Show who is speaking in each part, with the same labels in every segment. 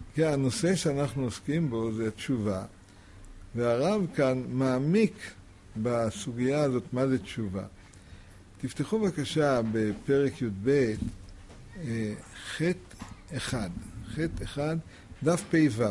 Speaker 1: כן, הנושא שאנחנו עוסקים בו זה תשובה, והרב כאן מעמיק בסוגיה הזאת מה זה תשובה. תפתחו בבקשה בפרק י"ב, חטא אחד, דף פ"ו.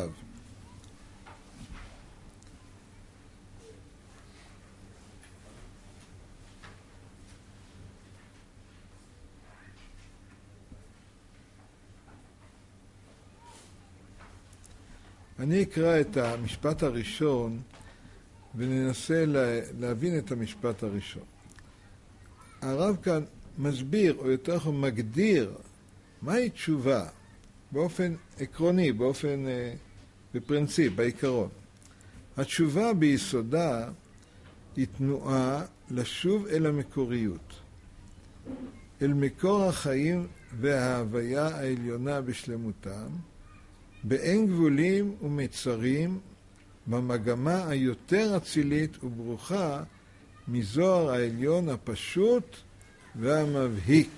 Speaker 1: אני אקרא את המשפט הראשון וננסה להבין את המשפט הראשון. הרב כאן מסביר, או יותר נכון מגדיר, מהי תשובה באופן עקרוני, בפרינציפ, בעיקרון. התשובה ביסודה היא תנועה לשוב אל המקוריות, אל מקור החיים וההוויה העליונה בשלמותם, באין גבולים ומצרים, במגמה היותר אצילית וברוכה מזוהר העליון הפשוט והמבהיק.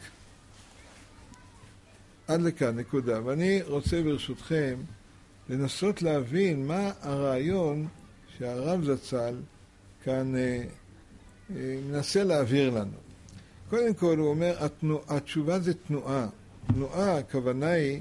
Speaker 1: עד לכאן נקודה. ואני רוצה ברשותכם לנסות להבין מה הרעיון שהרב זצ"ל כאן מנסה להעביר לנו. קודם כל הוא אומר, התשובה זה תנועה. תנועה, הכוונה היא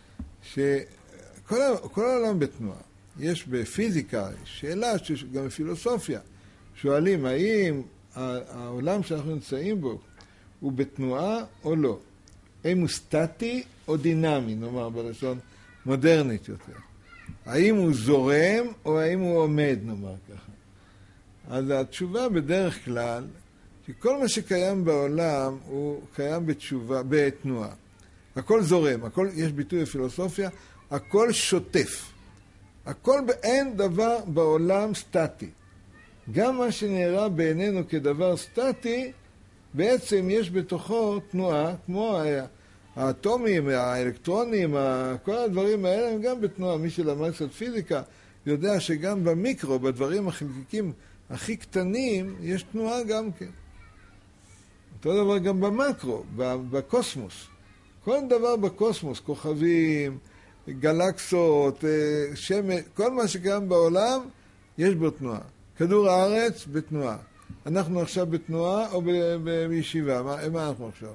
Speaker 1: כל העולם בתנועה. יש בפיזיקה שאלה, גם בפילוסופיה, שואלים האם העולם שאנחנו נמצאים בו הוא בתנועה או לא. האם הוא סטטי או דינמי, נאמר בלשון מודרנית יותר. האם הוא זורם או האם הוא עומד, נאמר ככה. אז התשובה בדרך כלל, שכל מה שקיים בעולם הוא קיים בתנועה. הכל זורם, יש ביטוי בפילוסופיה, הכל שוטף. אין דבר בעולם סטטי. גם מה שנראה בעינינו כדבר סטטי, בעצם יש בתוכו תנועה, כמו האטומים, האלקטרונים, כל הדברים האלה הם גם בתנועה. מי שלמד קצת פיזיקה יודע שגם במיקרו, בדברים החלקיקים הכי קטנים, יש תנועה גם כן. אותו דבר גם במקרו, בקוסמוס. כל דבר בקוסמוס, כוכבים, גלקסות, שמש, כל מה שקיים בעולם, יש בו תנועה. כדור הארץ בתנועה. אנחנו עכשיו בתנועה או בישיבה? מה אנחנו עכשיו?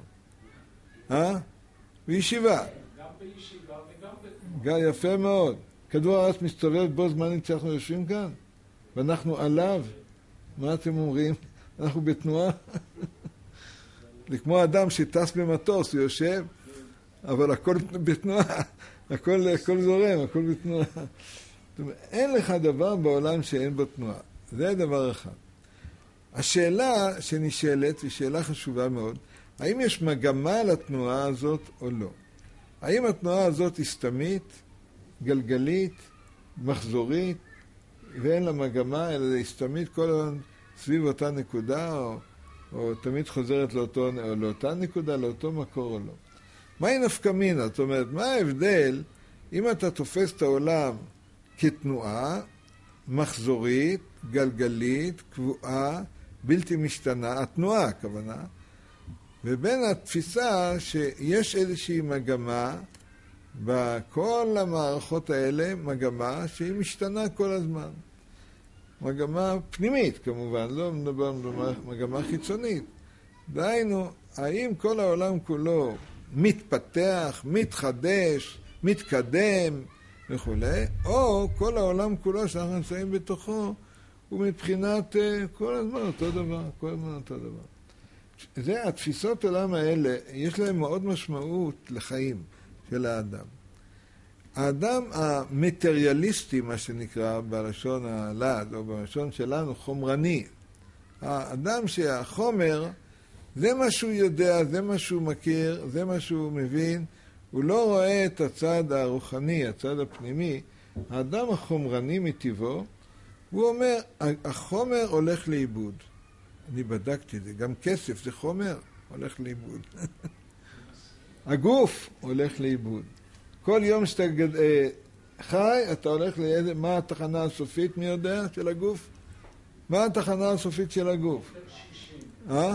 Speaker 1: בישיבה.
Speaker 2: גם בישיבה וגם בתנועה.
Speaker 1: יפה מאוד. כדור הארץ מסתובב בו זמנית שאנחנו יושבים כאן, ואנחנו עליו. מה אתם אומרים? אנחנו בתנועה? זה כמו אדם שטס במטוס, הוא יושב, אבל הכל בתנועה. הכל זורם, הכל בתנועה. זאת אומרת, אין לך דבר בעולם שאין בו תנועה. זה דבר אחד. השאלה שנשאלת, היא שאלה חשובה מאוד, האם יש מגמה לתנועה הזאת או לא? האם התנועה הזאת היא סתמית, גלגלית, מחזורית, ואין לה מגמה, אלא היא סתמית כל הזמן סביב אותה נקודה, או תמיד חוזרת לאותה נקודה, לאותו מקור או לא? מהי נפקא מינה? זאת אומרת, מה ההבדל אם אתה תופס את העולם כתנועה, מחזורית, גלגלית, קבועה, בלתי משתנה, התנועה הכוונה, ובין התפיסה שיש איזושהי מגמה, בכל המערכות האלה, מגמה שהיא משתנה כל הזמן. מגמה פנימית כמובן, לא מדבר מגמה חיצונית. דהיינו, האם כל העולם כולו מתפתח, מתחדש, מתקדם וכו', או כל העולם כולו שאנחנו נמצאים בתוכו, הוא מבחינת כל הזמן אותו דבר, כל הזמן אותו דבר. זה, התפיסות העולם האלה, יש להם מאוד משמעות לחיים של האדם. האדם המטריאליסטי, מה שנקרא בלשון הלעד, או בלשון שלנו, חומרני. האדם שהחומר, זה מה שהוא יודע, זה מה שהוא מכיר, זה מה שהוא מבין, הוא לא רואה את הצד הרוחני, הצד הפנימי. האדם החומרני מטבעו, הוא אומר, החומר הולך לאיבוד. אני בדקתי את זה, גם כסף זה חומר, הולך לאיבוד. הגוף הולך לאיבוד. כל יום שאתה חי, אתה הולך לאיזה, מה התחנה הסופית, מי יודע, של הגוף? מה התחנה הסופית של הגוף?
Speaker 2: 1.60 מטר.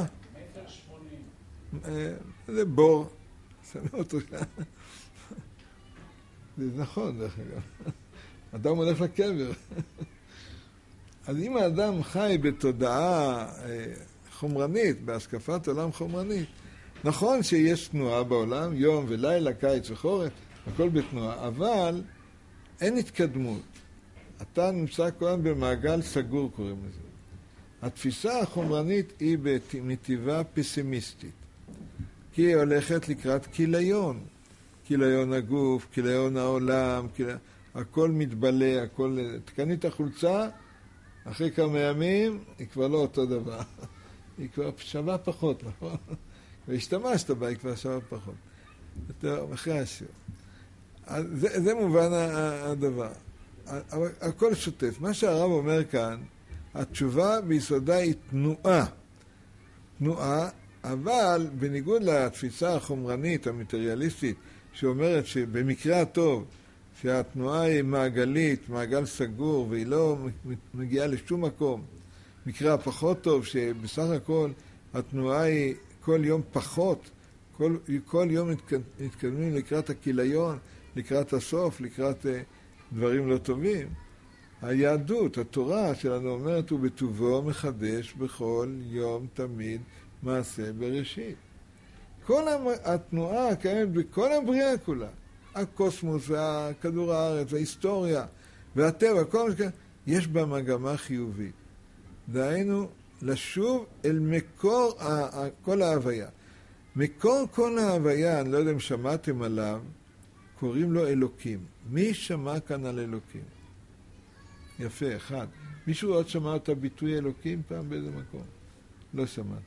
Speaker 2: 1.80
Speaker 1: זה בור. שמה אותו שם. זה נכון, דרך אגב. אדם הולך לקבר. אז אם האדם חי בתודעה חומרנית, בהשקפת עולם חומרנית, נכון שיש תנועה בעולם, יום ולילה, קיץ וחורף, הכל בתנועה, אבל אין התקדמות. אתה נמצא כל הזמן במעגל סגור, קוראים לזה. התפיסה החומרנית היא מטבעה פסימיסטית, כי היא הולכת לקראת כיליון. כיליון הגוף, כיליון העולם, הכל מתבלה, הכל... תקנית החולצה, אחרי כמה ימים, היא כבר לא אותו דבר. היא כבר שווה פחות, נכון? והשתמשת בה, היא כבר שווה פחות. אחרי השיר. זה מובן הדבר. אבל הכל שוטף. מה שהרב אומר כאן, התשובה ביסודה היא תנועה. תנועה, אבל בניגוד לתפיסה החומרנית, המטריאליסטית, שאומרת שבמקרה הטוב, שהתנועה היא מעגלית, מעגל סגור, והיא לא מגיעה לשום מקום. מקרה הפחות טוב, שבסך הכל התנועה היא כל יום פחות, כל יום מתקדמים לקראת הכיליון, לקראת הסוף, לקראת דברים לא טובים. היהדות, התורה שלנו אומרת, הוא בטובו מחדש בכל יום תמיד מעשה בראשית. כל התנועה קיימת בכל הבריאה כולה. הקוסמוס והכדור הארץ וההיסטוריה והטבע, כל מה שכן, יש בה מגמה חיובית. דהיינו, לשוב אל מקור כל ההוויה. מקור כל ההוויה, אני לא יודע אם שמעתם עליו, קוראים לו אלוקים. מי שמע כאן על אלוקים? יפה, אחד. מישהו עוד שמע את הביטוי אלוקים פעם באיזה מקום? לא שמעת.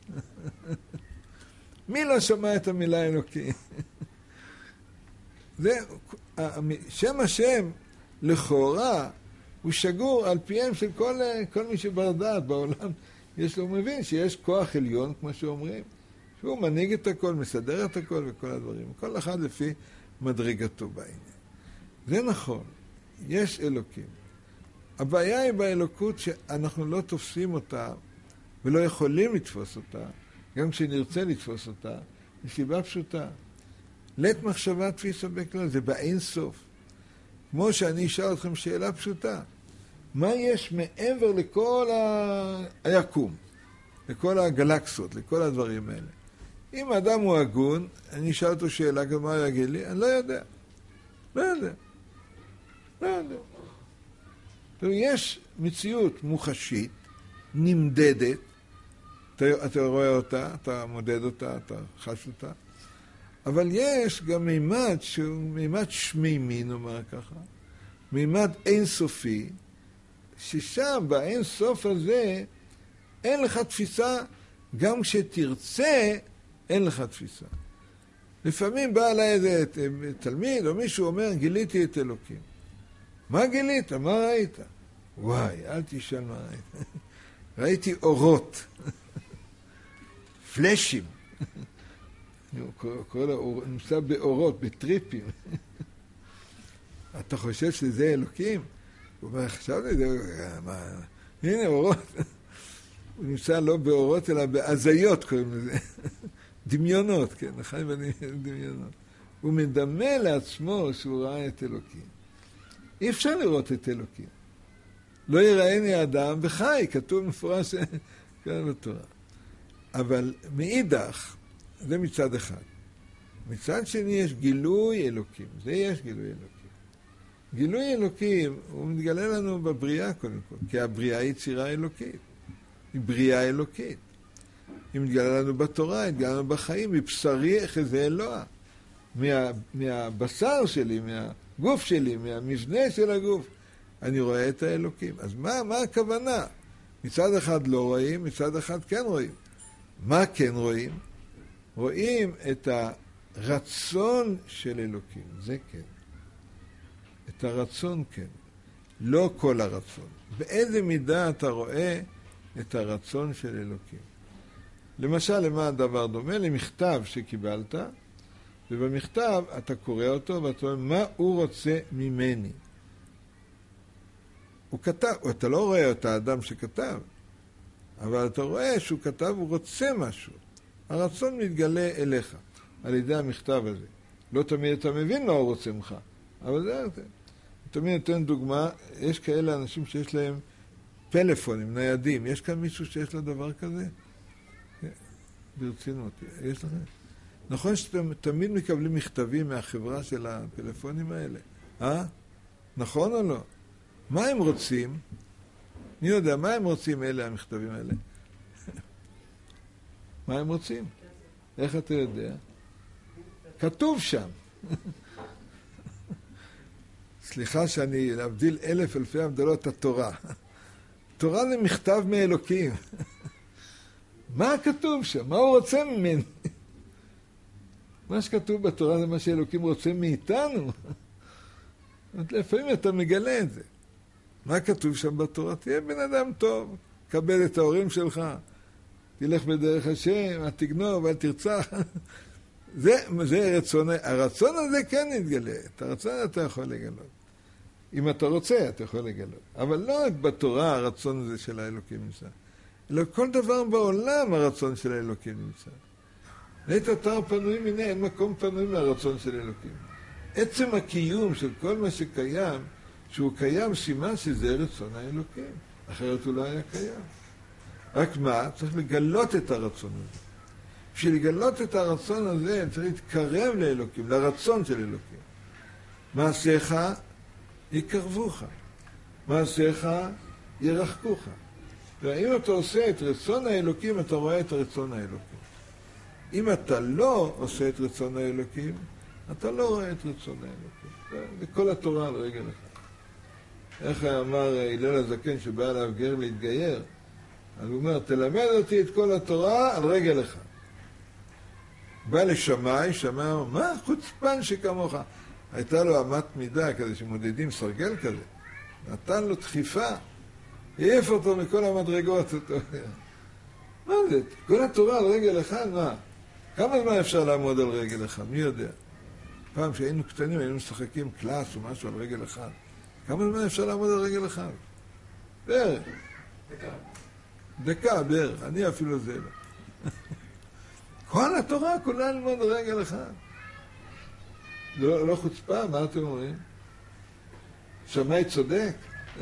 Speaker 1: מי לא שמע את המילה אלוקים? זה, שם השם לכאורה הוא שגור על פיהם של כל מי שבר דעת בעולם. הוא מבין שיש כוח עליון, כמו שאומרים, שהוא מנהיג את הכל, מסדר את הכל וכל הדברים. כל אחד לפי מדרגתו בעניין. זה נכון, יש אלוקים. הבעיה היא באלוקות שאנחנו לא תופסים אותה ולא יכולים לתפוס אותה, גם כשנרצה לתפוס אותה, מסיבה פשוטה. לית מחשבה תפיסה בכלל, זה באין סוף. כמו שאני אשאל אתכם שאלה פשוטה, מה יש מעבר לכל היקום, לכל הגלקסות, לכל הדברים האלה? אם האדם הוא הגון, אני אשאל אותו שאלה, גם מה הוא יגיד לי? אני לא יודע. לא יודע. לא יודע. יש מציאות מוחשית, נמדדת, אתה רואה אותה, אתה מודד אותה, אתה חש אותה, אבל יש גם מימד שהוא מימד שמימי, נאמר ככה, מימד אינסופי, ששם באינסוף הזה אין לך תפיסה, גם כשתרצה אין לך תפיסה. לפעמים בא אליי איזה תלמיד או מישהו אומר, גיליתי את אלוקים. מה גילית? מה ראית? וואי, אל תשאל מה ראית. ראיתי אורות. פלשים. נמצא באורות, בטריפים. אתה חושב שזה אלוקים? הוא אומר, חשבתי, הנה אורות. הוא נמצא לא באורות, אלא בהזיות, קוראים לזה. דמיונות, כן, לחיים דמיונות. הוא מדמה לעצמו שהוא ראה את אלוקים. אי אפשר לראות את אלוקים. לא יראיני אדם וחי, כתוב מפורש כאן בתורה. אבל מאידך, זה מצד אחד. מצד שני יש גילוי אלוקים. זה יש גילוי אלוקים. גילוי אלוקים, הוא מתגלה לנו בבריאה קודם כל, כי הבריאה היא יצירה אלוקית. היא בריאה אלוקית. היא מתגלה לנו בתורה, היא מתגלה לנו בחיים, מבשרי אחזה אלוה. מהבשר שלי, מהגוף שלי, מהמבנה של הגוף, אני רואה את האלוקים. אז מה הכוונה? מצד אחד לא רואים, מצד אחד כן רואים. מה כן רואים? רואים את הרצון של אלוקים, זה כן. את הרצון כן. לא כל הרצון. באיזה מידה אתה רואה את הרצון של אלוקים? למשל, למה הדבר דומה? למכתב שקיבלת, ובמכתב אתה קורא אותו ואתה אומר, מה הוא רוצה ממני? הוא כתב, אתה לא רואה את האדם שכתב, אבל אתה רואה שהוא כתב, הוא רוצה משהו. הרצון מתגלה אליך, על ידי המכתב הזה. לא תמיד אתה מבין מה הוא רוצה ממך, אבל זה, תמיד נותן דוגמה, יש כאלה אנשים שיש להם פלאפונים, ניידים. יש כאן מישהו שיש לו דבר כזה? ברצינות, יש לכם? נכון שאתם תמיד מקבלים מכתבים מהחברה של הפלאפונים האלה? נכון או לא? מה הם רוצים? אני יודע, מה הם רוצים אלה, המכתבים האלה? מה הם רוצים? איך אתה יודע? כתוב שם. סליחה שאני להבדיל אלפי הבדלות, התורה. תורה זה מכתב מאלוקים. מה כתוב שם? מה הוא רוצה ממני? מה שכתוב בתורה זה מה שאלוקים רוצה מאיתנו. לפעמים אתה מגלה את זה. מה כתוב שם בתורה? תהיה בן אדם טוב, קבל את ההורים שלך, תלך בדרך השם, אל תגנוב, אל תרצח. זה רצון, הרצון הזה כן יתגלה. את הרצון אתה יכול לגלות. אם אתה רוצה, אתה יכול לגלות. אבל לא רק בתורה הרצון הזה של האלוקים נמצא. אלא כל דבר בעולם הרצון של האלוקים נמצא. לעת אתר פנוי מיני, אין מקום פנוי מהרצון של אלוקים. עצם הקיום של כל מה שקיים, שהוא קיים סימן שזה רצון האלוקים. אחרת הוא לא היה קיים. רק מה? צריך לגלות את הרצון הזה. בשביל לגלות את הרצון הזה, צריך להתקרב לאלוקים, לרצון של אלוקים. מעשיך יקרבוך. מעשיך ירחקוך. ואם אתה עושה את רצון האלוקים, אתה רואה את רצון האלוקים. אם אתה לא עושה את רצון האלוקים, אתה לא רואה את רצון האלוקים. זה כל התורה על רגל אחד. איך אמר הלל הזקן שבא אליו גר להתגייר? אז הוא אומר, תלמד אותי את כל התורה על רגל אחד. בא לשמאי, שמאי אמר, מה חוצפן שכמוך? הייתה לו אמת מידה כזה שמודדים סרגל כזה. נתן לו דחיפה, העיף אותו מכל המדרגות. מה זה? כל התורה על רגל אחד, מה? כמה זמן אפשר לעמוד על רגל אחד? מי יודע? פעם שהיינו קטנים, היינו משחקים קלאס או משהו על רגל אחד. כמה זמן אפשר לעמוד על רגל אחד? בערך. דקה בערך. אני אפילו זה לא. כל התורה כולה ללמוד על רגל אחד. לא חוצפה, מה אתם אומרים? שמאי צודק.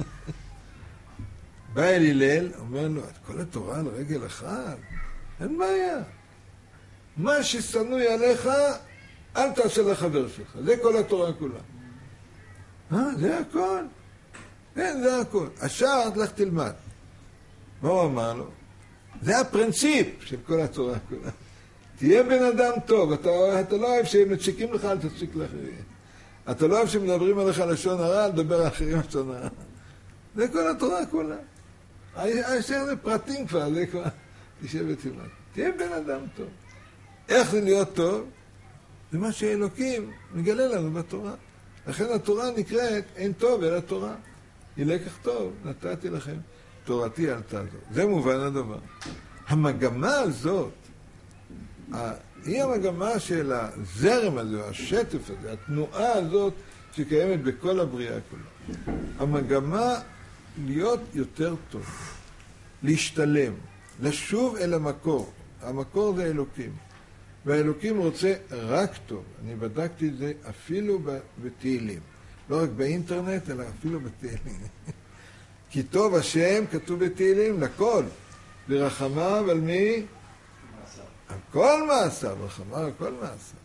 Speaker 1: בא אל הלל, אומר לו, את כל התורה על רגל אחד? אין בעיה. מה ששנוי עליך, אל תעשה לחבר שלך. זה כל התורה כולה. זה הכל. כן, זה הכל. השאר, לך תלמד. מה הוא אמר לו? זה הפרינציפ של כל התורה כולה. תהיה בן אדם טוב. אתה לא אוהב שהם מצ'יקים לך, אל תצ'יק לאחרים. אתה לא אוהב שמדברים עליך לשון הרע, אל תדבר על אחרים לשון הרע. זה כל התורה כולה. השאר זה פרטים כבר, זה כבר תשב ותלמד. תהיה בן אדם טוב. איך זה להיות טוב? זה מה שאלוקים מגלה לנו בתורה. לכן התורה נקראת אין טוב אלא תורה. היא לקח טוב, נתתי לכם. תורתי אל תעזור. זה מובן הדבר. המגמה הזאת, היא המגמה של הזרם הזה, השטף הזה, התנועה הזאת שקיימת בכל הבריאה כולה. המגמה להיות יותר טוב, להשתלם, לשוב אל המקור. המקור זה אלוקים. והאלוקים רוצה רק טוב. אני בדקתי את זה אפילו בתהילים. לא רק באינטרנט, אלא אפילו בתהילים. כי טוב השם כתוב בתהילים לכל. ברחמיו על מי? על כל מעשיו. ברחמיו על כל מעשיו.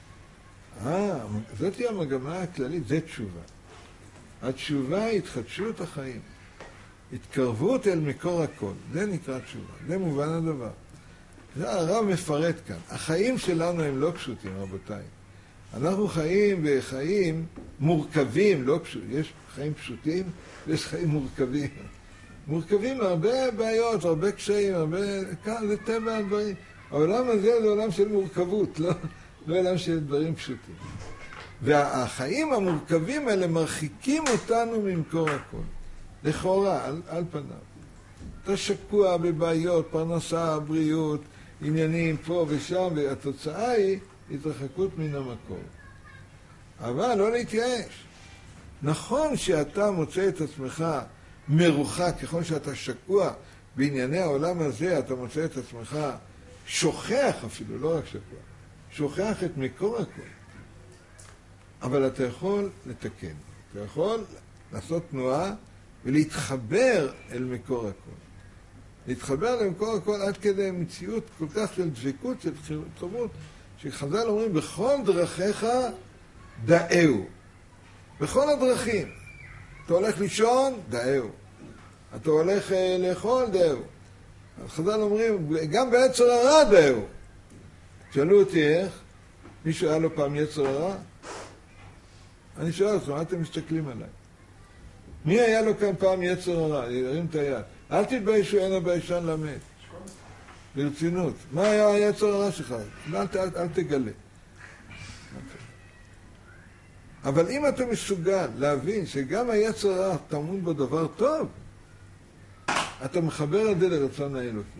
Speaker 1: זאת היא המגמה הכללית, זה תשובה. התשובה היא התחדשות החיים. התקרבות אל מקור הכל. זה נקרא תשובה. זה מובן הדבר. זה הרב מפרט כאן. החיים שלנו הם לא פשוטים, רבותיי. אנחנו חיים בחיים מורכבים, לא פשוטים. יש חיים פשוטים ויש חיים מורכבים. מורכבים הרבה בעיות, הרבה קשיים, הרבה... כאן זה טבע הדברים. העולם הזה זה עולם של מורכבות, לא עולם של דברים פשוטים. והחיים המורכבים האלה מרחיקים אותנו ממקור הכל. לכאורה, על פניו. אתה שקוע בבעיות, פרנסה, בריאות, עניינים פה ושם, והתוצאה היא התרחקות מן המקור. אבל לא להתייאש. נכון שאתה מוצא את עצמך מרוחק, ככל שאתה שקוע בענייני העולם הזה, אתה מוצא את עצמך שוכח אפילו, לא רק שקוע, שוכח את מקור הכל. אבל אתה יכול לתקן. אתה יכול לעשות תנועה ולהתחבר אל מקור הכל. להתחבר למקור הכל עד כדי מציאות כל כך של דבקות, של התחברות, שחז"ל אומרים, בכל דרכיך דאהו. בכל הדרכים. אתה הולך לישון, דאהו. אתה הולך לאכול, דאהו. חז"ל אומרים, גם ביצר הרע דאהו. שאלו אותי איך, מישהו היה לו פעם יצר הרע? אני שואל אתכם, מה אתם מסתכלים עליי? מי היה לו כאן פעם יצר הרע? ירים את היד. אל תתביישו, אין הביישן למד. ברצינות. מה היה היצר הרע שלך? אל תגלה. אבל אם אתה מסוגל להבין שגם היצר הרע טמון בו דבר טוב, אתה מחבר את זה לרצון האלוקי.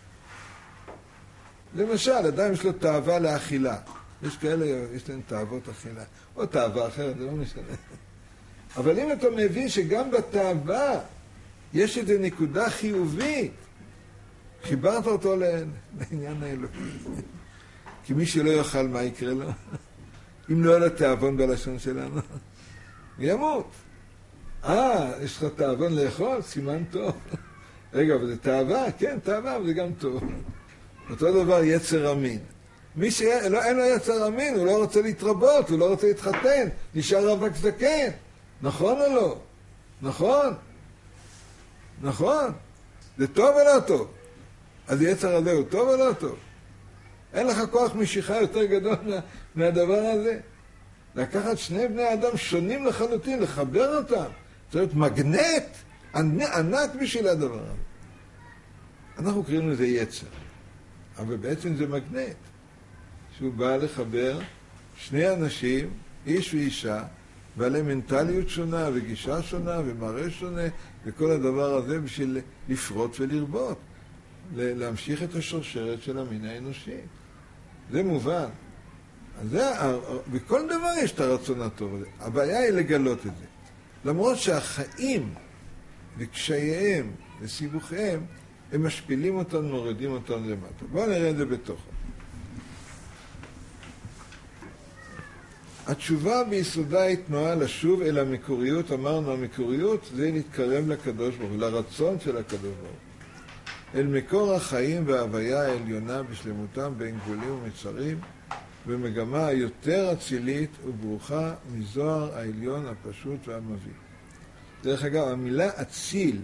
Speaker 1: למשל, אדם יש לו תאווה לאכילה. יש כאלה, יש להם תאוות אכילה. או תאווה אחרת, זה לא משנה. אבל אם אתה מבין שגם בתאווה יש איזו נקודה חיובית, חיברת אותו לעניין האלוקי. כי מי שלא יאכל, מה יקרה לו? אם לא יהיה לו תאבון בלשון שלנו, ימות. יש לך תאבון לאכול? סימן טוב. רגע, אבל זה תאווה? כן, תאווה, אבל זה גם טוב. אותו דבר יצר המין. מי שאין לו יצר המין, הוא לא רוצה להתרבות, הוא לא רוצה להתחתן, נשאר רווק זקן. נכון או לא? נכון? נכון? זה טוב או לא טוב? אז יצר הזה הוא טוב או לא טוב? אין לך כוח משיכה יותר גדול מהדבר הזה? לקחת שני בני אדם שונים לחלוטין, לחבר אותם. זאת אומרת, מגנט ענק בשביל הדבר הזה. אנחנו קוראים לזה יצר. אבל בעצם זה מגנט. שהוא בא לחבר שני אנשים, איש ואישה, בעלי מנטליות שונה וגישה שונה ומראה שונה, וכל הדבר הזה בשביל לפרוט ולרבות. להמשיך את השרשרת של המין האנושי. זה מובן. בכל דבר יש את הרצון הטוב הזה. הבעיה היא לגלות את זה. למרות שהחיים וקשייהם וסיבוכיהם, הם משפילים אותנו, מורידים אותנו למטה. בואו נראה את זה בתוכו. התשובה ביסודה היא תנועה לשוב אל המקוריות. אמרנו, המקוריות זה להתקרב לקדוש ברוך הוא, לרצון של הקדוש ברוך הוא. אל מקור החיים וההוויה העליונה בשלמותם בין גבולים ומצרים, במגמה היותר אצילית וברוכה מזוהר העליון הפשוט והמביא. דרך אגב, המילה אציל,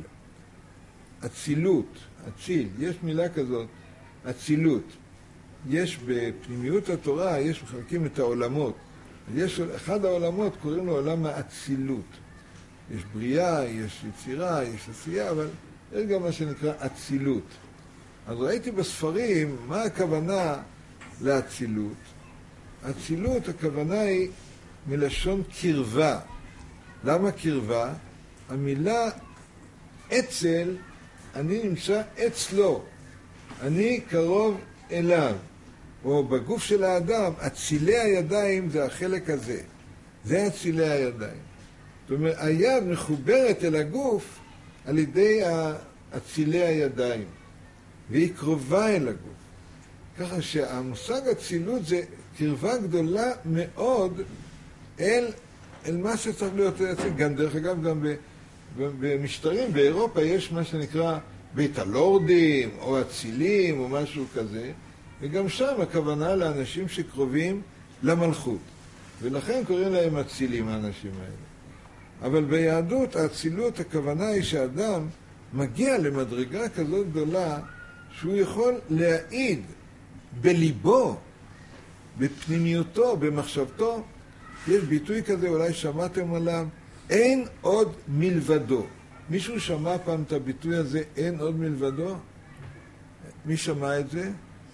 Speaker 1: אצילות, אציל, יש מילה כזאת, אצילות. יש בפנימיות התורה, יש מחלקים את העולמות. יש אחד העולמות, קוראים לו עולם האצילות. יש בריאה, יש יצירה, יש עשייה, אבל יש גם מה שנקרא אצילות. אז ראיתי בספרים מה הכוונה לאצילות. אצילות, הכוונה היא מלשון קרבה. למה קרבה? המילה אצל, אני נמצא אצלו. אני קרוב אליו. או בגוף של האדם, אצילי הידיים זה החלק הזה. זה אצילי הידיים. זאת אומרת, היד מחוברת אל הגוף על ידי אצילי הידיים. והיא קרובה אל הגוף. ככה שהמושג אצילות זה קרבה גדולה מאוד אל מה שצריך להיות אציל. גם דרך אגב, גם במשטרים באירופה יש מה שנקרא בית הלורדים או אצילים או משהו כזה. וגם שם הכוונה לאנשים שקרובים למלכות. ולכן קוראים להם אצילים, האנשים האלה. אבל ביהדות, האצילות, הכוונה היא שאדם מגיע למדרגה כזאת גדולה, שהוא יכול להעיד בליבו, בפנימיותו, במחשבתו. יש ביטוי כזה, אולי שמעתם עליו, אין עוד מלבדו. מישהו שמע פעם את הביטוי הזה, אין עוד מלבדו? מי שמע את זה?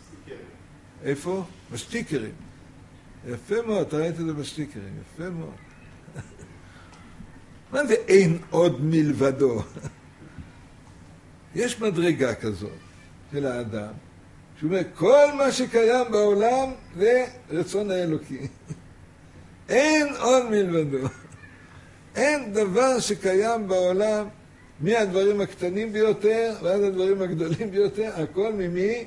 Speaker 1: איפה? בסטיקרים. יפה מאוד, אתה ראית את זה בסטיקרים, יפה מאוד. מה זה אין עוד מלבדו? יש מדרגה כזאת של האדם, שהוא אומר, כל מה שקיים בעולם זה רצון האלוקי. אין עוד מלבדו. אין דבר שקיים בעולם, מהדברים הקטנים ביותר ועד הדברים הגדולים ביותר, הכל ממי?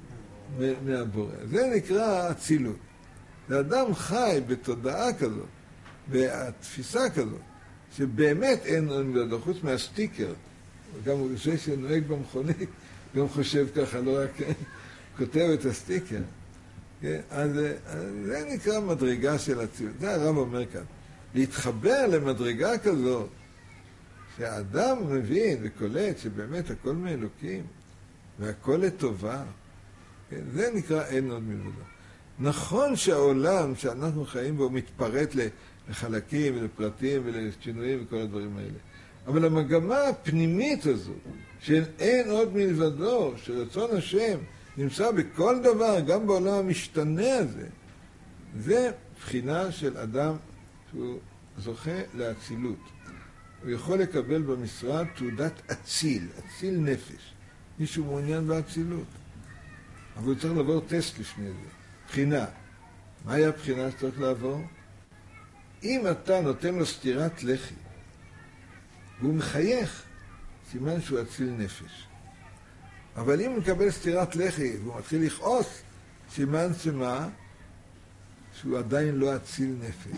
Speaker 1: מהבורא. זה נקרא אצילות. האדם חי בתודעה כזאת, והתפיסה כזאת, שבאמת אין עוד מלבדו, חוץ מהסטיקר, גם זה שנוהג במכונית, גם חושב ככה, לא רק כותב את הסטיקר. אז זה נקרא מדרגה של הציונות. זה הרב אומר כאן. להתחבר למדרגה כזאת, שהאדם מבין וקולט שבאמת הכל מאלוקים, והכל לטובה, זה נקרא אין עוד מלבדו. נכון שהעולם שאנחנו חיים בו מתפרט לחלקים ולפרטים ולשינויים וכל הדברים האלה. אבל המגמה הפנימית הזו, של אין עוד מלבדו, שרצון השם נמצא בכל דבר, גם בעולם המשתנה הזה, זה בחינה של אדם שהוא זוכה לאצילות. הוא יכול לקבל במשרד תעודת אציל, אציל נפש. מישהו מעוניין באצילות. אבל הוא צריך לעבור טסט לפני זה. בחינה. מהי הבחינה שצריך לעבור? אם אתה נותן לו סטירת לחי, והוא מחייך, סימן שהוא אציל נפש. אבל אם הוא מקבל סטירת לחי והוא מתחיל לכעוס, סימן שמה? שהוא עדיין לא אציל נפש.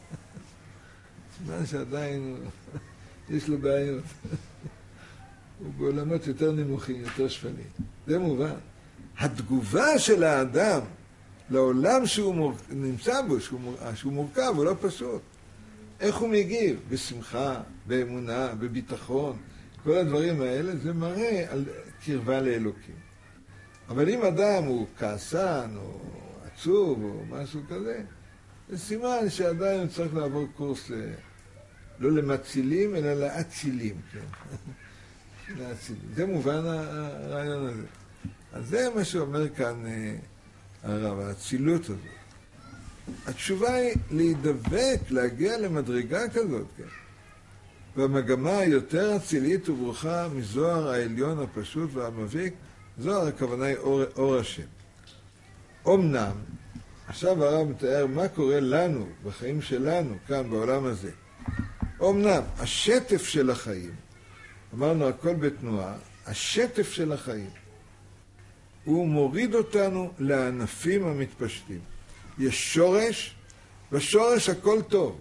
Speaker 1: סימן שעדיין יש לו בעיות. הוא בעולמות יותר נמוכים, יותר שפלים. זה מובן. התגובה של האדם לעולם שהוא נמצא בו, שהוא מורכב, הוא לא פשוט. איך הוא מגיב? בשמחה, באמונה, בביטחון. כל הדברים האלה זה מראה על קרבה לאלוקים. אבל אם אדם הוא כעסן או עצוב או משהו כזה, זה סימן שעדיין הוא צריך לעבור קורס לא למצילים אלא לאצילים. כן? לאצילים. זה מובן הרעיון הזה. אז זה מה שאומר כאן הרב, האצילות הזאת. התשובה היא להידבק, להגיע למדרגה כזאת, כן? והמגמה היותר אצילית וברוכה מזוהר העליון הפשוט והמביק, זוהר הכוונה היא אור השם. אמנם, עכשיו הרב מתאר מה קורה לנו, בחיים שלנו, כאן בעולם הזה. אמנם, השטף של החיים, אמרנו הכל בתנועה, השטף של החיים, הוא מוריד אותנו לענפים המתפשטים. יש שורש, בשורש הכל טוב.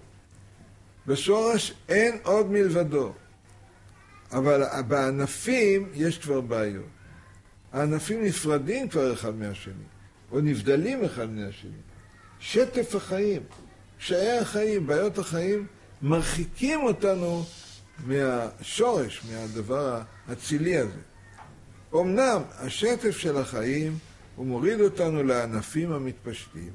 Speaker 1: בשורש אין עוד מלבדו. אבל בענפים יש כבר בעיות. הענפים נפרדים כבר אחד מהשני, או נבדלים אחד מהשני. שטף החיים, קשיי החיים, בעיות החיים, מרחיקים אותנו מהשורש, מהדבר האצילי הזה. אמנם השטף של החיים הוא מוריד אותנו לענפים המתפשטים,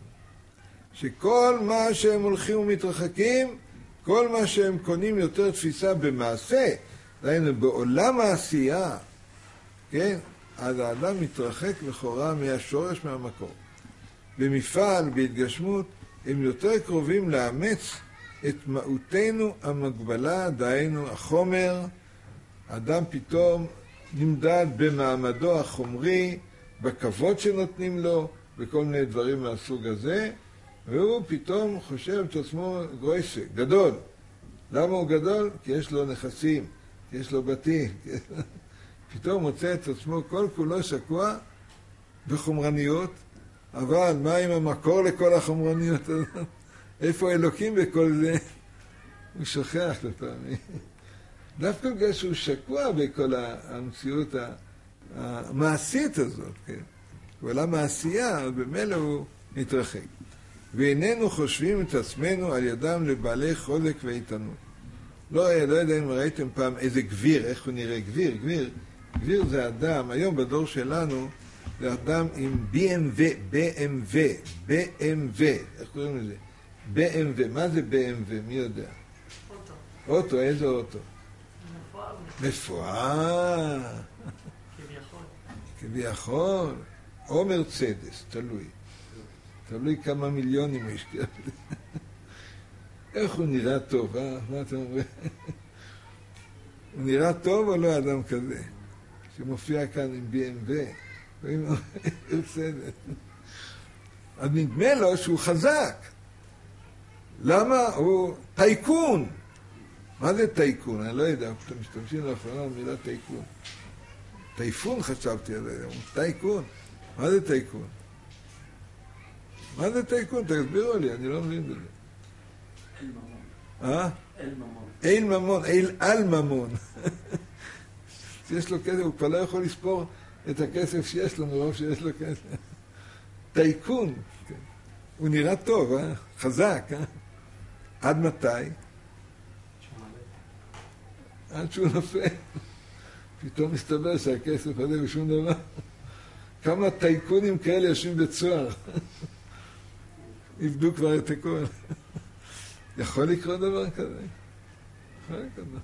Speaker 1: שכל מה שהם הולכים ומתרחקים, כל מה שהם קונים יותר תפיסה במעשה, דהיינו בעולם העשייה, כן? אז האדם מתרחק לכאורה מהשורש מהמקור. במפעל, בהתגשמות, הם יותר קרובים לאמץ את מהותנו המגבלה, דהיינו החומר. האדם פתאום נמדד במעמדו החומרי, בכבוד שנותנים לו, וכל מיני דברים מהסוג הזה, והוא פתאום חושב את עצמו גרויסה, גדול. למה הוא גדול? כי יש לו נכסים, כי יש לו בתים. פתאום מוצא את עצמו כל כולו שקוע בחומרניות, אבל מה עם המקור לכל החומרניות הזאת? איפה אלוקים בכל זה? הוא שוכח לפעמים. דווקא בגלל שהוא שקוע בכל המציאות המעשית הזאת, כן? בעולם העשייה, במילא הוא מתרחק. ואיננו חושבים את עצמנו על ידם לבעלי חוזק ואיתנות. לא יודע אם ראיתם פעם איזה גביר, איך הוא נראה גביר. גביר זה אדם, היום בדור שלנו, זה אדם עם BMW, איך קוראים לזה? BMW, מה זה BMW? מי יודע? אוטו, איזה אוטו? מפואר. כביכול. או מרצדס, תלוי כמה מיליונים יש כאלה. איך הוא נראה טוב, מה אתה אומר? הוא נראה טוב או לא אדם כזה? שמופיע כאן עם BMW, ועם מרצדס. אז נדמה לו שהוא חזק. למה? הוא טייקון. מה זה טייקון? אני לא יודע, אתם משתמשים לאחרונה במילה טייקון. טייפון חשבתי על זה, טייקון. מה זה טייקון? מה זה טייקון? תסבירו לי, אני לא מבין בזה.
Speaker 2: אל ממון.
Speaker 1: אל ממון, אל על ממון. יש לו כסף, הוא כבר לא יכול לספור את הכסף שיש לו, מרוב שיש לו כסף. טייקון. הוא נראה טוב, חזק. עד מתי? עד שהוא נופל. פתאום מסתבר שהכסף הזה בשום דבר. כמה טייקונים כאלה יושבים בצוהר. איבדו כבר את הכל. יכול לקרות דבר כזה? יכול לקרות דבר.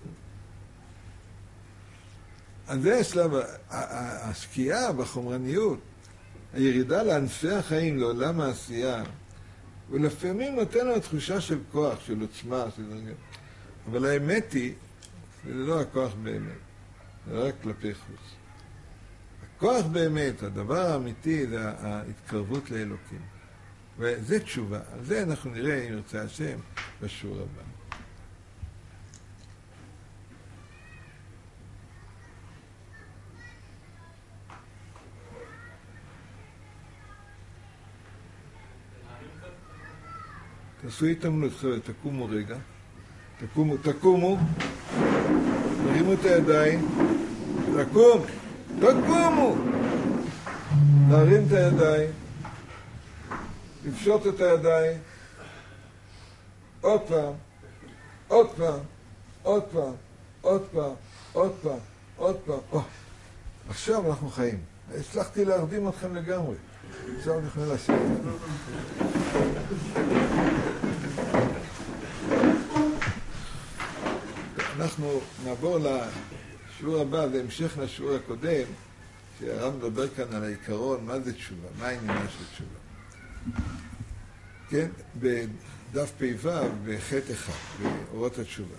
Speaker 1: אז זה שלב, השקיעה בחומרניות, הירידה לענפי החיים, לעולם העשייה, ולפעמים נותן לו תחושה של כוח, של עוצמה, אבל האמת היא, זה לא הכוח באמת, זה רק כלפי חוץ. הכוח באמת, הדבר האמיתי, זה ההתקרבות לאלוקים. וזה תשובה. על זה אנחנו נראה, אם ירצה השם, בשיעור הבא. תעשו התאמנות, תקומו רגע. תקומו. תרימו את הידיים. תקומו! להרים את הידיים. לפשוט את הידיים. עוד פעם. עכשיו אנחנו חיים. הצלחתי להרדים אתכם לגמרי. עכשיו אנחנו לשבת. אנחנו נעבור לשיעור הבא, זה המשך לשיעור הקודם, שהרב מדבר כאן על העיקרון, מה זה תשובה, מה העניין של תשובה. כן, בדף פ"ו, בחטא אחד, באורות התשובה.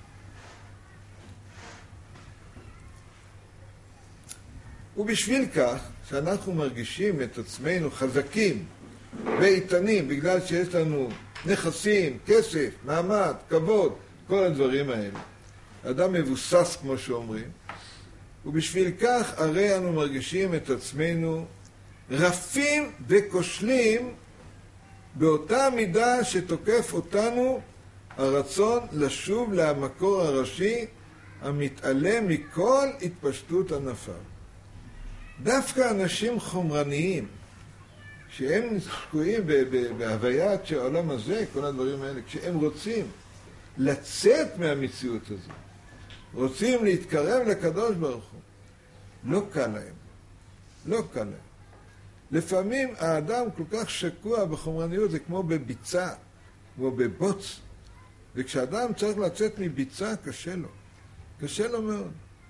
Speaker 1: ובשביל כך, שאנחנו מרגישים את עצמנו חזקים ואיתנים, בגלל שיש לנו נכסים, כסף, מעמד, כבוד, כל הדברים האלה. אדם מבוסס, כמו שאומרים, ובשביל כך הרי אנו מרגישים את עצמנו רפים וכושלים באותה מידה שתוקף אותנו הרצון לשוב למקור הראשי המתעלם מכל התפשטות ענפיו. דווקא אנשים חומרניים, שהם שקועים בהוויית העולם הזה, כל הדברים האלה, כשהם רוצים לצאת מהמציאות הזו, רוצים להתקרב לקדוש ברוך הוא, לא קל להם. לפעמים האדם כל כך שקוע בחומרניות, זה כמו בביצה, כמו בבוץ, וכשאדם צריך לצאת מביצה, קשה לו מאוד.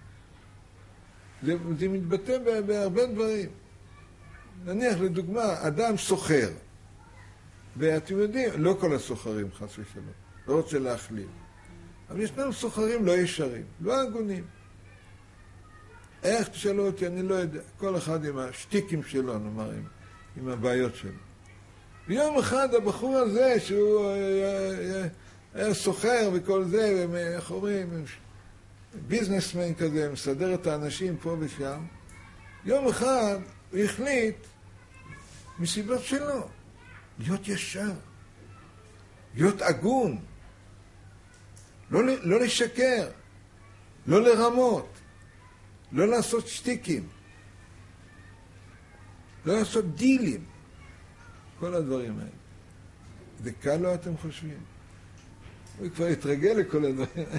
Speaker 1: זה מתבטא בהרבה דברים. נניח לדוגמה, אדם סוחר, ואתם יודעים, לא כל הסוחרים חס ושלום, לא רוצה להכליל, אבל ישנם סוחרים לא ישרים, לא הגונים. איך תשאלו אותי, אני לא יודע, כל אחד עם השטיקים שלו, נאמר, עם הבעיות שלו. ויום אחד הבחור הזה, שהוא היה סוחר וכל זה, איך אומרים, ביזנסמן כזה, מסדר את האנשים פה ושם, יום אחד הוא החליט, מסיבות שלו, להיות ישר, להיות הגון, לא לשקר, לא לרמות, לא לעשות שטיקים, לא לעשות דילים, כל הדברים האלה. זה קל לו, אתם חושבים? הוא כבר התרגל לכל הדברים האלה.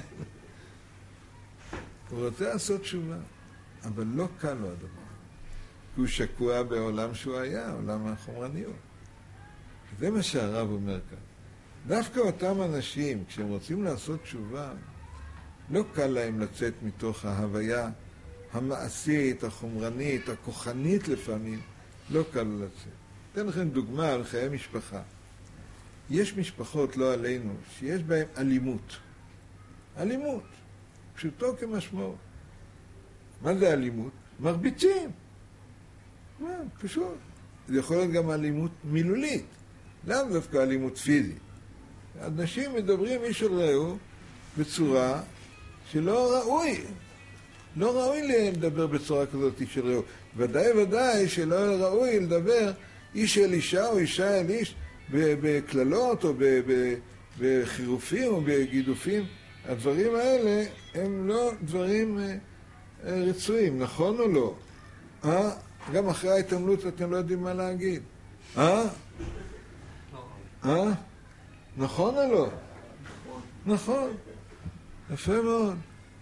Speaker 1: הוא רוצה לעשות תשובה, אבל לא קל לו הדבר. כי הוא שקוע בעולם שהוא היה, עולם החומרניות. זה מה שהרב אומר כאן. דווקא אותם אנשים, כשהם רוצים לעשות תשובה, לא קל להם לצאת מתוך ההוויה המעשית, החומרנית, הכוחנית לפעמים, לא קל לצאת. אתן לכם דוגמה על חיי משפחה. יש משפחות, לא עלינו, שיש בהן אלימות. אלימות. פשוטו כמשמעות. מה זה אלימות? מרביצים. פשוט. זה יכול להיות גם אלימות מילולית. למה דווקא אלימות פיזית? אנשים מדברים איש על רעהו בצורה שלא ראוי. לא ראוי לדבר בצורה כזאת איש על רעהו. ודאי שלא ראוי לדבר איש אל אישה או אישה אל איש בכללות או בחירופים או בגידופים, הדברים האלה הם לא דברים רצויים, נכון או לא? גם אחרי ההתעמלות אתם לא יודעים מה להגיד. נכון או לא? נכון. יפה מאוד.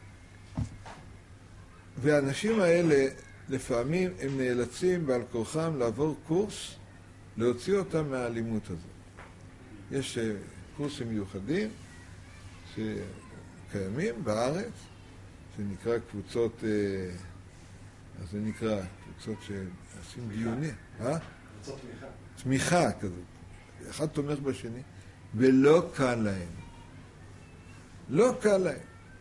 Speaker 1: והאנשים האלה, לפעמים הם נאלצים בעל כורחם לעבור קורס, להוציא אותם מהאלימות הזאת. יש קורסים מיוחדים שקיימים בארץ, שנקרא קבוצות, אז זה נקרא קבוצות שעושים דיונים.
Speaker 3: קבוצות תמיכה.
Speaker 1: תמיכה כזאת. אחד תומך בשני, ולא קל להם. לא קל להם.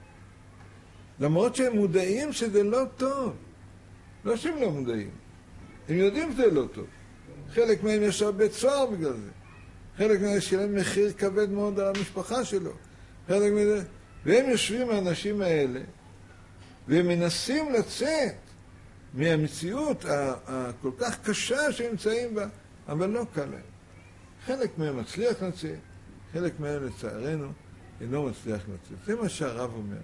Speaker 1: למרות שהם מודעים שזה לא טוב. לא שהם לא מודעים. הם יודעים שזה לא טוב. חלק מהם ישב בית סוהר בגלל זה. חלק מהם שילם מחיר כבד מאוד על המשפחה שלו. חלק מהם... והם יושבים האנשים האלה, והם מנסים לצאת מהמציאות הכל כך קשה שנמצאים בה, אבל לא קל להם. חלק מהם מצליח לצאת, חלק מהם לצערנו אינו מצליח לצאת. זה מה שהרב אומר.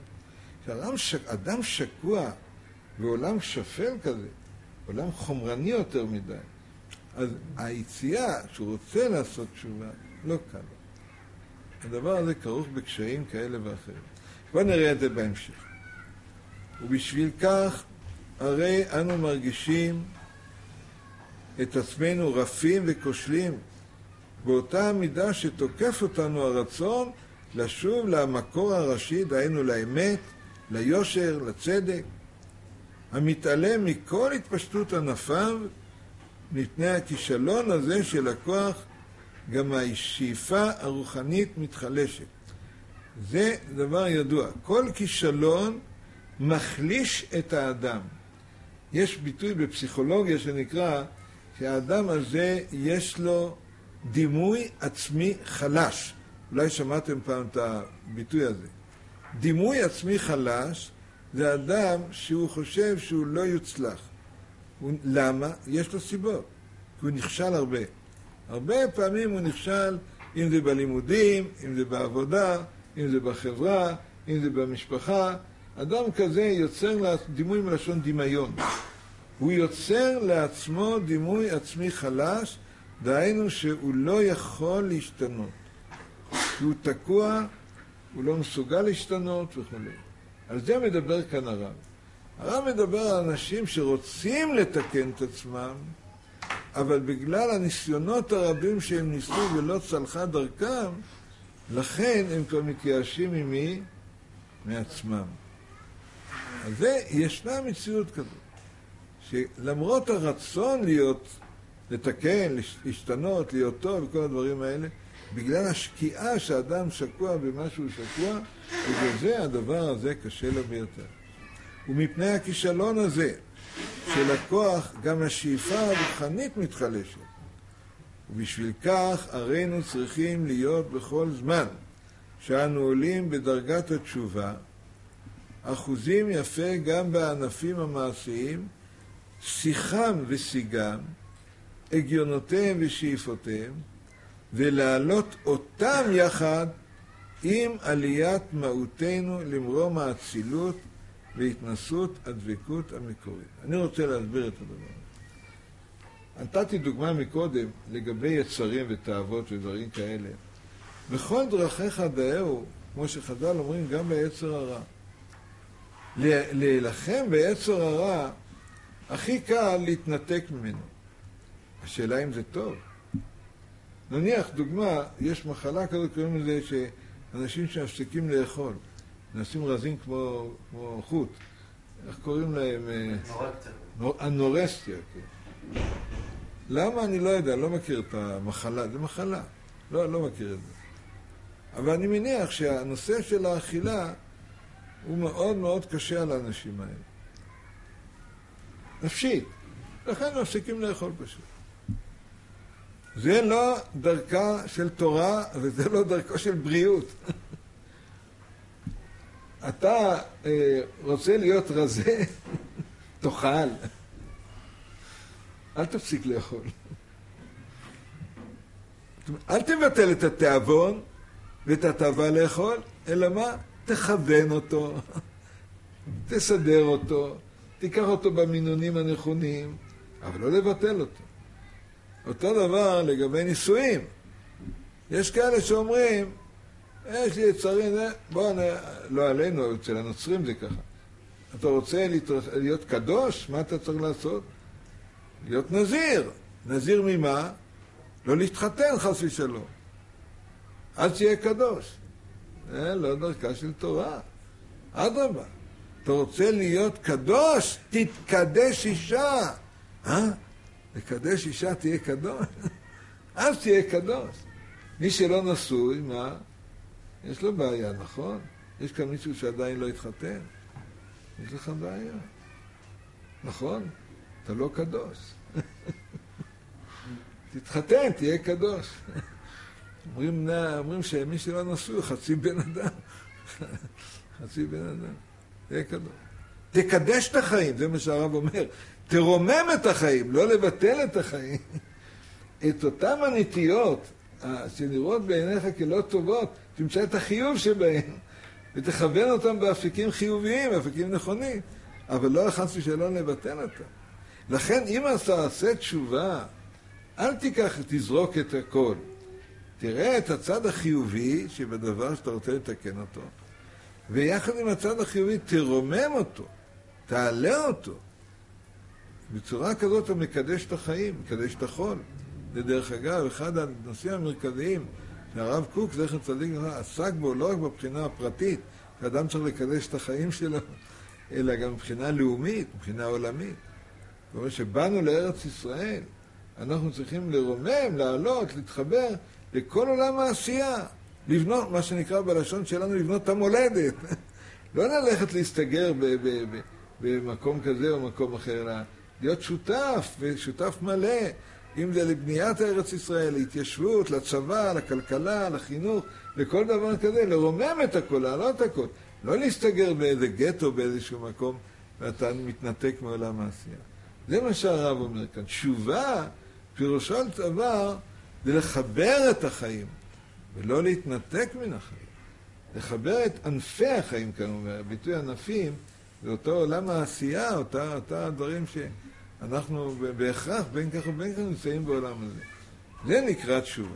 Speaker 1: כשאדם שקוע בעולם שפל כזה, עולם חומרני יותר מדי, אז היציאה, כשהוא רוצה לעשות תשובה, לא קל לו. הדבר הזה כרוך בקשיים כאלה ואחרים. בוא נראה את זה בהמשך. ובשביל כך, הרי אנו מרגישים את עצמנו רפים וכושלים, באותה מידה שתוקף אותנו הרצון לשוב למקור הראשי, דהיינו לאמת, ליושר, לצדק, המתעלם מכל התפשטות ענפיו, מפני הכישלון הזה של הכוח, גם השאיפה הרוחנית מתחלשת. זה דבר ידוע. כל כישלון מחליש את האדם. יש ביטוי בפסיכולוגיה שנקרא שהאדם הזה יש לו דימוי עצמי חלש. אולי שמעתם פעם את הביטוי הזה. דימוי עצמי חלש זה אדם שהוא חושב שהוא לא יוצלח. למה? יש לו סיבות. כי הוא נכשל הרבה. הרבה פעמים הוא נכשל, אם זה בלימודים, אם זה בעבודה, אם זה בחברה, אם זה במשפחה. אדם כזה יוצר דימוי מלשון דמיון. הוא יוצר לעצמו דימוי עצמי חלש, דהיינו שהוא לא יכול להשתנות. הוא תקוע, הוא לא מסוגל להשתנות וכו'. על זה מדבר כאן הרב. הרב מדבר על אנשים שרוצים לתקן את עצמם, אבל בגלל הניסיונות הרבים שהם ניסו ולא צלחה דרכם, לכן הם כבר מתייאשים ממי? מעצמם. אז זה, ישנה מציאות כזאת, שלמרות הרצון לתקן, להשתנות, להיות טוב וכל הדברים האלה, בגלל השקיעה שהאדם שקוע במשהו שקוע, בגלל זה הדבר הזה קשה לו ביותר. ומפני הכישלון הזה של הכוח, גם השאיפה הרוחנית מתחלשת. ובשביל כך הרינו צריכים להיות בכל זמן שאנו עולים בדרגת התשובה, אחוזים יפה גם בענפים המעשיים, שיחם ושיגם, הגיונותיהם ושאיפותיהם, ולהעלות אותם יחד עם עליית מהותנו למרום האצילות והתנסות הדבקות המקורית. אני רוצה להסביר את הדבר הזה. נתתי דוגמה מקודם לגבי יצרים ותאוות ודברים כאלה. בכל דרכיך דאהו, כמו שחז"ל אומרים, גם ביצר הרע. להילחם ביצר הרע, הכי קל להתנתק ממנו. השאלה אם זה טוב. נניח, דוגמה, יש מחלה כזאת, קוראים לזה שאנשים שמפסיקים לאכול, נעשים רזים כמו חוט. איך קוראים להם? אנורקסיה. כן. למה? אני לא יודע, לא מכיר את המחלה. זה מחלה. לא מכיר את זה. אבל אני מניח שהנושא של האכילה הוא מאוד מאוד קשה על האנשים האלה. נפשית. לכן מפסיקים לאכול פשוט. זה לא דרכה של תורה, וזה לא דרכו של בריאות. אתה רוצה להיות רזה, תאכל. אל תפסיק לאכול. אל תבטל את התיאבון, ואת התאווה לאכול, אלא מה? תכוון אותו, תסדר אותו, תיקח אותו במינונים הנכונים, אבל לא לבטל אותו. אותו דבר לגבי נישואים. יש כאלה שאומרים, יש לי יצרים, לא עלינו, אצל הנוצרים זה ככה. אתה רוצה להיות קדוש? מה אתה צריך לעשות? להיות נזיר. נזיר ממה? לא להתחתן חס ושלום. עד שיהיה קדוש. זה לא דרכה של תורה. אדרבה. אתה רוצה להיות קדוש? תתקדש אישה. לקדש אישה תהיה קדוש? אז תהיה קדוש. מי שלא נשוי, מה? יש לו בעיה, נכון? יש כאן מישהו שעדיין לא התחתן. יש לך בעיה. נכון? אתה לא קדוש. תתחתן, תהיה קדוש. אומרים שמי שלא נשוי, חצי בן אדם. חצי בן אדם. תהיה קדוש. תקדש את החיים, זה מה שהרב אומר. תרומם את החיים, לא לבטל את החיים. את אותם הנטיות שנראות בעיניך כלא טובות, תמצא את החיוב שבהן, ותכוון אותם באפיקים חיוביים, באפיקים נכונים, אבל לא חס ושלום לבטל אותם. לכן אם אתה עושה תשובה, אל תיקח, תזרוק את הכל. תראה את הצד החיובי שבדבר שאתה רוצה לתקן אותו, ויחד עם הצד החיובי תרומם אותו, תעלה אותו. בצורה כזאת אתה מקדש את החיים, מקדש את החול. זה דרך אגב, אחד הנושאים המרכזיים שהרב קוק, זכר צדיק, עסק בו לא רק בבחינה הפרטית, שאדם צריך לקדש את החיים שלו, אלא גם מבחינה לאומית, מבחינה עולמית. זאת אומרת שבאנו לארץ ישראל, אנחנו צריכים לרומם, לעלות, להתחבר לכל עולם העשייה. לבנות, מה שנקרא בלשון שלנו, לבנות את המולדת. לא ללכת להסתגר במקום כזה או מקום אחר, אלא להיות שותף, ושותף מלא, אם זה לבניית ארץ ישראל, להתיישבות, לצבא, לכלכלה, לחינוך, לכל דבר כזה, לרומם את הכל, לעלות הכל. לא להסתגר באיזה גטו, באיזשהו מקום, ואתה מתנתק מעולם העשייה. זה מה שהרב אומר כאן. תשובה, פירושו על דבר, זה לחבר את החיים, ולא להתנתק מן החיים. לחבר את ענפי החיים, כאן אומר. הביטוי ענפים, זה אותו עולם העשייה, אותה דברים שאנחנו בהכרח, בין כך ובין כך נמצאים בעולם הזה. זה נקרא תשובה.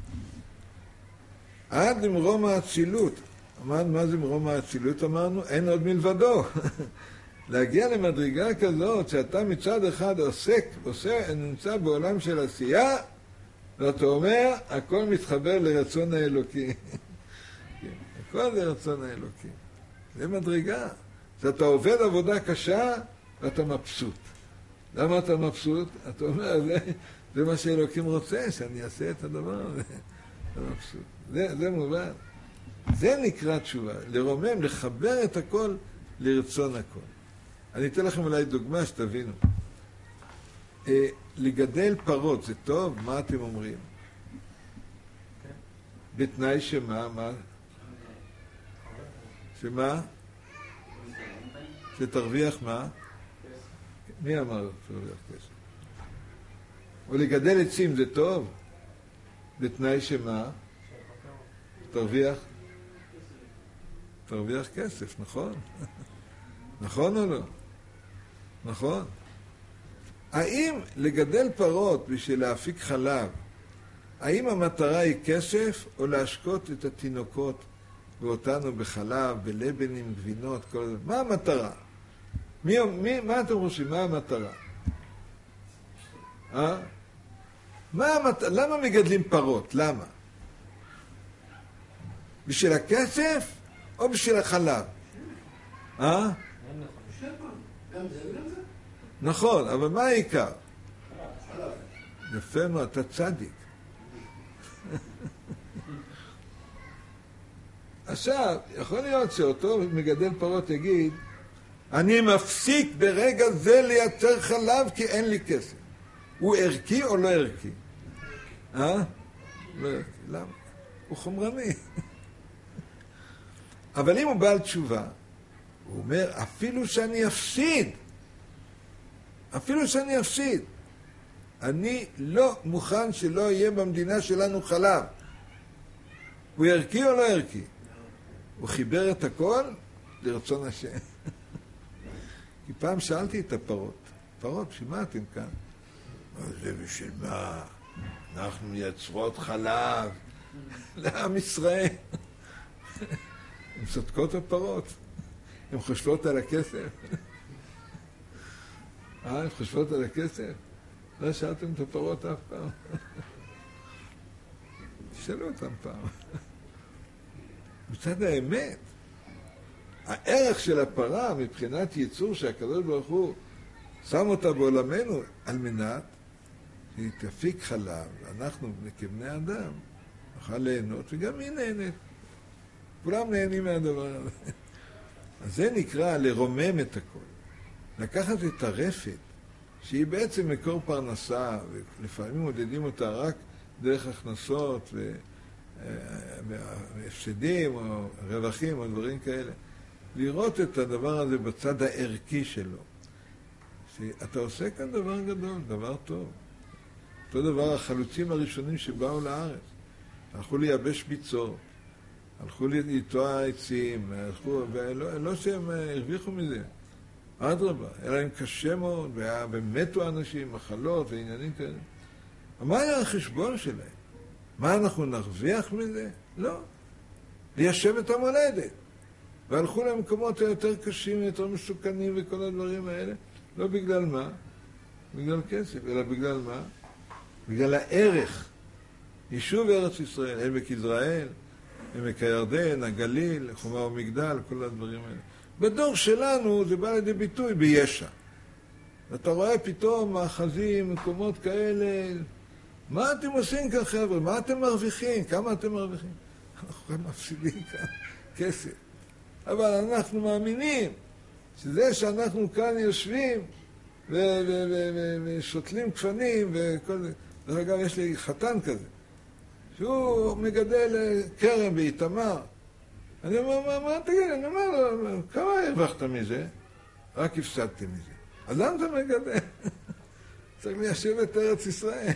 Speaker 1: עד למרום האצילות. אמרנו, מה זה מרום האצילות? אמרנו, אין עוד מלבדו. להגיע למדרגה כזאת, שאתה מצד אחד נמצא בעולם של עשייה, ואתה אומר, הכל מתחבר לרצון האלוקי. הכל זה רצון האלוקי. זה מדרגה. שאתה עובד עבודה קשה, ואתה מבסוט. למה אתה מבסוט? אתה אומר, זה מה שאלוקים רוצה, שאני אעשה את הדבר הזה. אתה מבסוט. זה מובן. זה נקרא תשובה. לרומם, לחבר את הכל לרצון הכל. אני אתן לכם אולי דוגמה שתבינו. לגדל פרות, זה טוב? מה אתם אומרים? בתנאי שמה? מה? שמה? שתרוויח מה? מי אמר שתרוויח כסף? או לגדל עצים זה טוב? בתנאי שמה? תרוויח כסף, נכון? נכון או לא? נכון. האם לגדל פרות בשביל להפיק חלב, האם המטרה היא כסף או להשקות את התינוקות ואותנו בחלב, בלבנים, גבינות, כל זה? מה המטרה? מה אתם חושבים? מה המטרה? למה מגדלים פרות? למה? בשביל הכסף או בשביל החלב? נכון, אבל מה העיקר? יפה מאוד, אתה צדיק. עכשיו, יכול להיות שאותו מגדל פרות יגיד, אני מפסיק ברגע זה לייצר חלב כי אין לי כסף. הוא ערכי או לא ערכי? לא ערכי, למה? הוא חומרני. אבל אם הוא בעל תשובה, הוא אומר, אפילו שאני אפסיד, אני לא מוכן שלא יהיה במדינה שלנו חלב. הוא ערכי או לא ערכי? הוא חיבר את הכל לרצון השם. כי פעם שאלתי את הפרות, פרות, בשביל מה אתם כאן? זה בשביל מה? אנחנו מייצרות חלב לעם ישראל. הן צודקות הפרות. הן חושבות על הכסף. הן חושבות על הכסף? לא שאלתם את הפרות אף פעם. תשאלו אותם פעם. מצד האמת, הערך של הפרה מבחינת ייצור שהקדוש ברוך הוא שם אותה בעולמנו על מנת שהיא תפיק חלב, אנחנו כבני אדם נוכל ליהנות, וגם היא נהנית. כולם נהנים מהדבר הזה. אז זה נקרא לרומם את הכל. לקחת את הרפת, שהיא בעצם מקור פרנסה, ולפעמים מודדים אותה רק דרך הכנסות והפסדים או רווחים או דברים כאלה. לראות את הדבר הזה בצד הערכי שלו. שאתה עושה כאן דבר גדול, דבר טוב. אותו דבר החלוצים הראשונים שבאו לארץ. הלכו לייבש ביצות, הלכו לטוע עצים, לא שהם הרוויחו מזה. אדרבה, אלא הם קשה מאוד, ומתו אנשים, מחלות ועניינים כאלה. מה היה החשבון שלהם? מה אנחנו נרוויח מזה? לא. ליישב את המולדת. והלכו למקומות היותר קשים, יותר מסוכנים וכל הדברים האלה. לא בגלל מה? בגלל כסף, אלא בגלל מה? בגלל הערך. יישוב ארץ ישראל, עמק יזרעאל, עמק הירדן, הגליל, חומה ומגדל, כל הדברים האלה. בדור שלנו זה בא לידי ביטוי בישע. אתה רואה פתאום מאחזים, מקומות כאלה. מה אתם עושים כאן חבר'ה? מה אתם מרוויחים? כמה אתם מרוויחים? אנחנו כאן מפסידים כאן כסף. אבל אנחנו מאמינים שזה שאנחנו כאן יושבים ושותלים כפנים וכל זה. דרך אגב, יש לי חתן כזה, שהוא מגדל כרם באיתמר. אני אומר, מה תגיד? אני אומר לו, כמה הרווחת מזה? רק הפסדתי מזה. אז למה אתה מגדל? צריך ליישב את ארץ ישראל.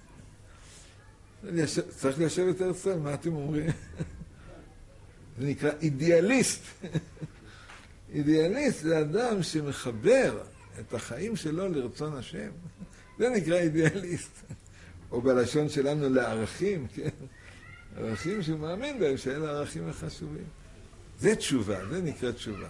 Speaker 1: צריך ליישב את ארץ ישראל, מה אתם אומרים? זה נקרא אידיאליסט. אידיאליסט זה אדם שמחבר את החיים שלו לרצון השם. זה נקרא אידיאליסט. או בלשון שלנו לערכים, כן? ערכים שהוא מאמין בהם, שאלה הערכים החשובים. זה תשובה, זה נקרא תשובה.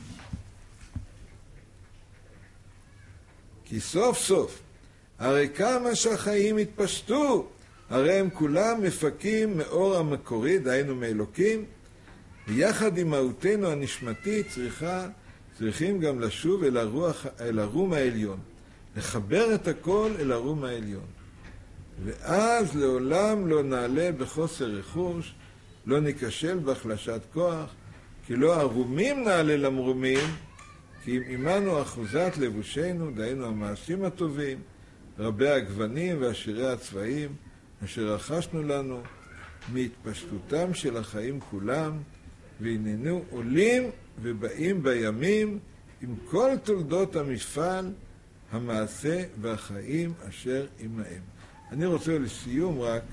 Speaker 1: כי סוף סוף, הרי כמה שהחיים התפשטו, הרי הם כולם מפקים מאור המקורי, דהיינו מאלוקים, ויחד עם מהותנו הנשמתית צריכים גם לשוב אל הרום העליון, לחבר את הכל אל הרום העליון. ואז לעולם לא נעלה בחוסר רכוש, לא ניקשל בהחלשת כוח, כי לא הרומים נעלה למרומים, כי אם עמנו אחוזת לבושנו, דהיינו המעשים הטובים, רבי הגוונים ועשירי הצבעים, אשר רכשנו לנו מהתפשטותם של החיים כולם, והננו עולים ובאים בימים עם כל תולדות המפעל, המעשה והחיים אשר עמהם. אני רוצה לסיום רק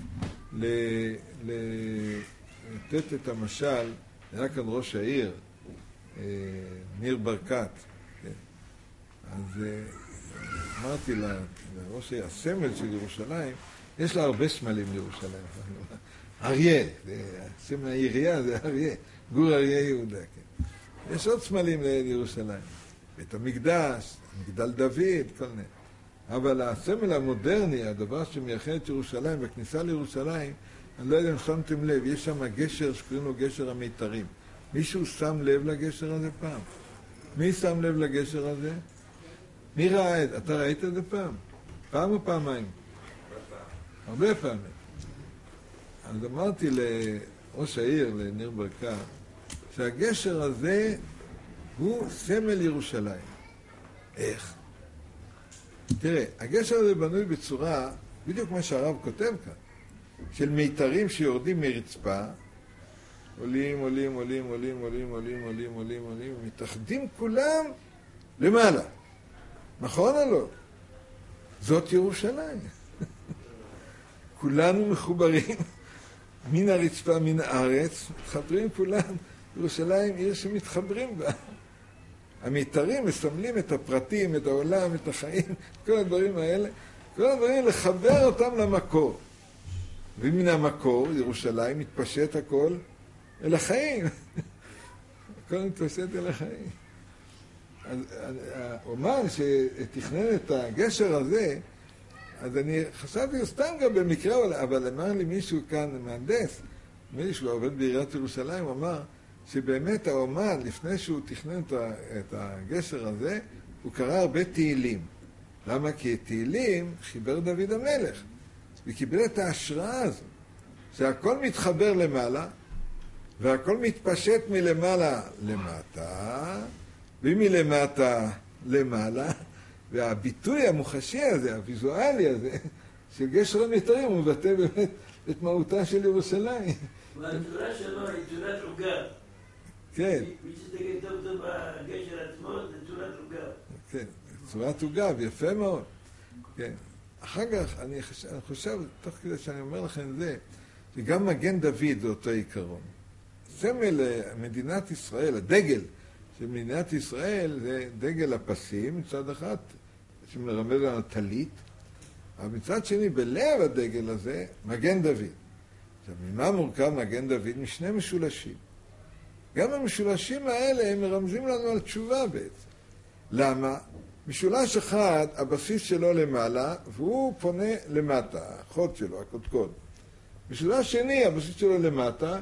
Speaker 1: לתת את המשל, היה כאן ראש העיר, ניר ברקת. אז אמרתי לראש העיר, הסמל של ירושלים, יש לה הרבה סמלים לירושלים. אריה, סמל העירייה זה אריה, גור אריה יהודה. כן. יש עוד סמלים לירושלים. בית המקדש, מגדל דוד, כל מיני. אבל הסמל המודרני, הדבר שמייחד את ירושלים, בכניסה לירושלים, אני לא יודע אם שמתם לב, יש שם גשר שקוראים לו גשר המיתרים. מישהו שם לב לגשר הזה פעם? מי שם לב לגשר הזה? מי ראה את זה? אתה ראית את זה פעם? פעם או פעמיים? הרבה פעמים. אז אמרתי לראש העיר, לניר ברקת, שהגשר הזה הוא סמל ירושלים. איך? תראה, הגשר הזה בנוי בצורה, בדיוק מה שהרב כותב כאן, של מיתרים שיורדים מרצפה, עולים, עולים, עולים, עולים, עולים, עולים, עולים, עולים, עולים, ומתאחדים כולם למעלה. נכון או לא? זאת ירושלים. כולנו מחוברים. מן הרצפה, מן הארץ, מתחברים כולם. ירושלים עיר שמתחברים בה. המיתרים מסמלים את הפרטים, את העולם, את החיים, כל הדברים האלה. כל הדברים לחבר אותם למקור. ומן המקור, ירושלים, מתפשט הכל אל החיים. הכל מתפשט אל החיים. אז האומן שתכנן את הגשר הזה, אז אני חשבתי סתם גם במקרה, אבל אמר לי מישהו כאן, מהנדס, מישהו עובד בעיריית ירושלים, הוא אמר שבאמת האומן, לפני שהוא תכנן את הגשר הזה, הוא קרא הרבה תהילים. למה? כי תהילים חיבר דוד המלך, וקיבל את ההשראה הזו, שהכל מתחבר למעלה, והכל מתפשט מלמעלה למטה, ומלמטה למעלה, והביטוי המוחשי הזה, הוויזואלי הזה, של גשר המיתרים, הוא מבטא באמת את מהותה של ירושלים.
Speaker 3: והצורה שלו היא צורת עוגה.
Speaker 1: כן.
Speaker 3: מי שתגיד טוב טוב בגשר עצמו, זה צורת עוגה.
Speaker 1: כן, צורת עוגה, ויפה מאוד. כן. אחר כך, אני חושב, תוך כדי שאני אומר לכם זה, שגם מגן דוד זה אותו עיקרון. סמל מדינת ישראל, הדגל של מדינת ישראל, זה דגל הפסים מצד אחד, שמלמד על הטלית, אבל מצד שני, בלב הדגל הזה, מגן דוד. עכשיו, ממה מורכב מגן דוד? משני משולשים. גם המשולשים האלה הם מרמזים לנו על תשובה בעצם. למה? משולש אחד, הבסיס שלו למעלה, והוא פונה למטה, החוד שלו, הקודקוד. משולש שני, הבסיס שלו למטה,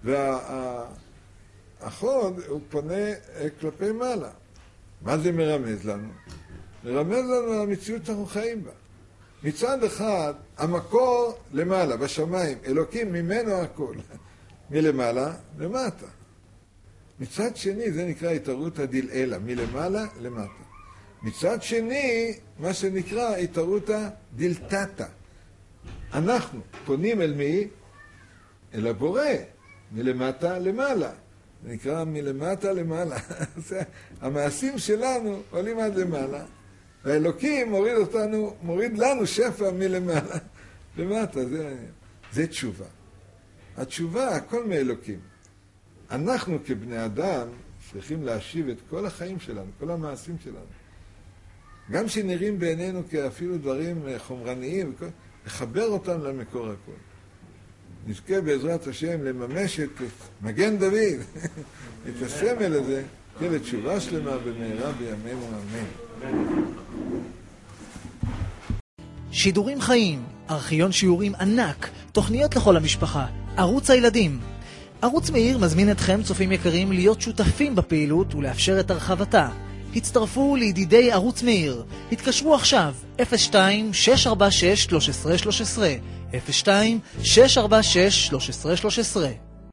Speaker 1: והחוד הוא פונה כלפי מעלה. מה זה מרמז לנו? מרמז לנו על המציאות שאנחנו חיים בה. מצד אחד, המקור למעלה, בשמיים, אלוקים ממנו הכל, מלמעלה למטה. מצד שני, זה נקרא התערות הדלעילה, מלמעלה למטה. מצד שני, מה שנקרא התערות הדלתתא. אנחנו פונים אל מי? אל הבורא, מלמטה למעלה. זה נקרא מלמטה למעלה. המעשים שלנו עולים עד למעלה, והאלוקים מוריד לנו שפע מלמעלה למטה. זה תשובה. התשובה, הכל מאלוקים. אנחנו כבני אדם צריכים להשיב את כל החיים שלנו, כל המעשים שלנו. גם שנראים בעינינו כאפילו דברים חומרניים, לחבר אותם למקור הכל. נזכה בעזרת השם לממש את מגן דוד, את הסמל הזה, לתשובה שלמה במהרה בימינו אמן.
Speaker 4: שידורים חיים, ארכיון שיעורים ענק, תוכניות לכל המשפחה, ערוץ הילדים. ערוץ מאיר מזמין אתכם, צופים יקרים, להיות שותפים בפעילות ולאפשר את הרחבתה. הצטרפו לידידי ערוץ מאיר. התקשרו עכשיו 02-646-1313 02-646-1313